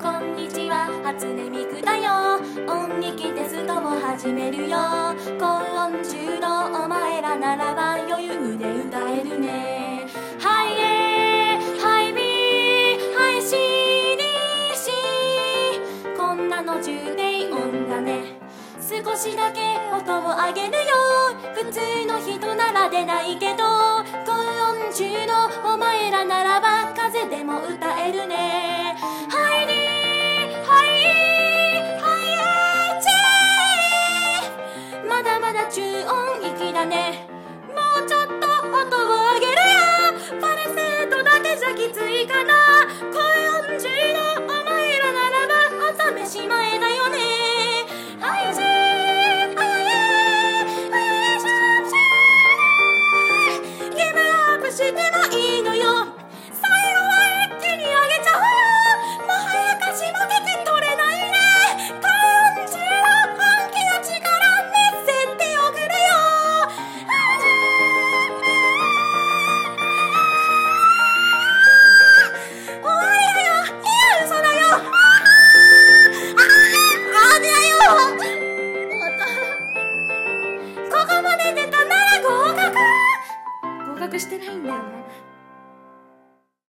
こんにちは、初音ミクだよ。音劇テストを始めるよ。高音中のお前らならば余裕で歌えるね。ハイ A、ハイ B、ハイ C、D、C、こんなの重低音だね。少しだけ音を上げるよ。普通の人なら出ないけど、高音中のお前らならば風でも歌えるね。ハイ D、ハイ E、ハイ H、まだまだ中音域だね。もうちょっと音を上げるよ。ファルセットだけじゃきついかな。高音中のお前らならばお試し前だよね。ハイ G、してもいいのよ。最後は一気に上げちゃうよ。もはや歌詞も聞き取れないね。高音中の本気の力メッセって送るよ。終わりだよ。いや嘘だよ。マジだよ。終わった。ここまで出たなら合格してないんだよね。